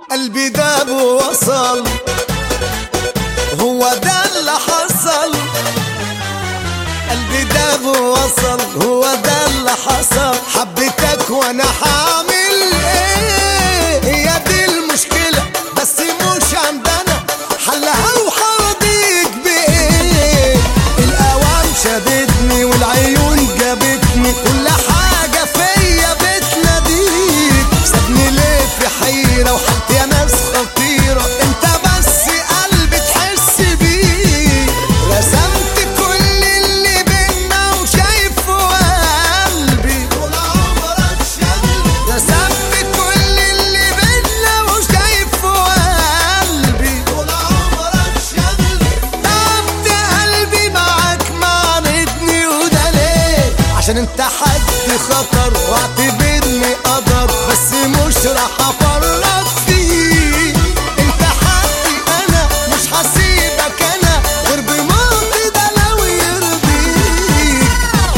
قلبي داب ووصل، هو ده اللي حصل. قلبي داب ووصل، هو ده اللي حصل. حبيتك وانا حامل ايه، هي دي المشكلة بس مش عندنا حلها. وحرضيك بايه، الاوام شدتني والعيون جابتني، كل حاجة فيا بتناديك. سابني ليه في حيرة وحالتي يا ناس خطيرة، انت بس قلبي تحس بيه. رسمت كل اللي بينا وشايفه قلبي طول عمرك شغل. رسمت كل اللي بينا وشايفه قلبي طول عمرك شغل. تعبت قلبي معاك معاندني، وده ليه؟ عشان انت حد خطر واعتبرني قدر، بس مش راح افرط فيه. انت حقي انا مش هسيبك انا غير بموتي، ده لو يرضيك.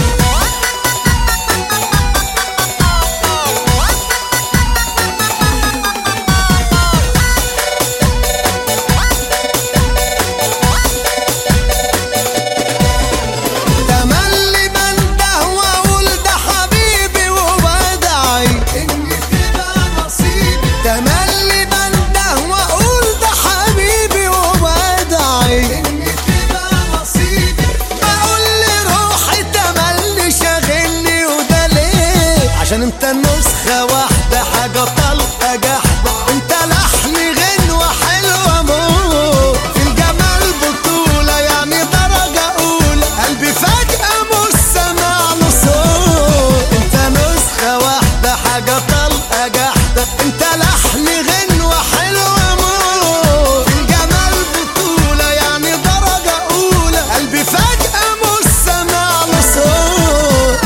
تملي بنده واقول ده حبيبي وبدعي ان تبقى نصيبي. تملي بنده واقول ده حبيبي وبدعي ان تبقى نصيبي. بقول لروحي تملي شاغلني، وده ليه؟ عشان انت نسخة واحدة، حاجة طلقة جحدة. انت لحن غنوة حلوة موت، في الجمال بطولة يعني درجة أولى. قلبي فجأة مش سامع له صوت. انت نسخة واحدة، حاجة طلقة جحدة. انت لحن غنوة حلوة موت، في الجمال بطولة يعني درجة أولى. قلبي فجأة مش سامع له صوت.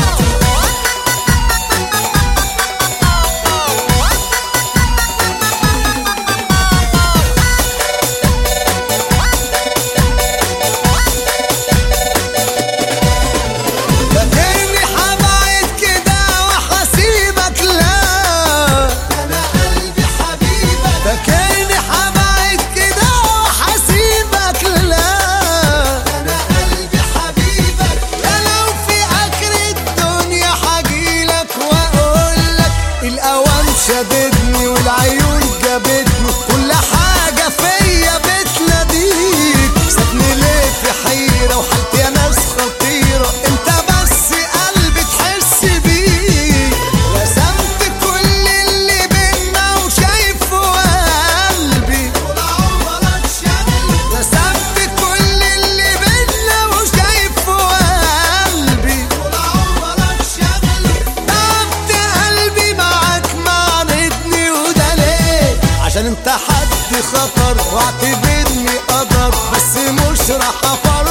فاكرني حبعد كده وحسيبك، لا انا قلبي حبيبك. فاكرني حبعد كده وحسيبك، لا انا قلبي حبيبك. ده لو في اخر الدنيا حجيلك واقولك الاوان شددني والعيون جابتني، كل حاجة فيا بتناديك. سابني ليه في حيرة وحالتي يا ناس خطيرة، انت بس قلبي تحس بيه. رسمت كل اللي بينا وشايفه قلبي طول عمرك شغل. رسمت كل اللي بينا وشايفه قلبي طول عمرك شغل. تعبت قلبي معاك معاندني، وده ليه؟ عشان انت حد خطر واعتبرني قدر، بس مش راح افرط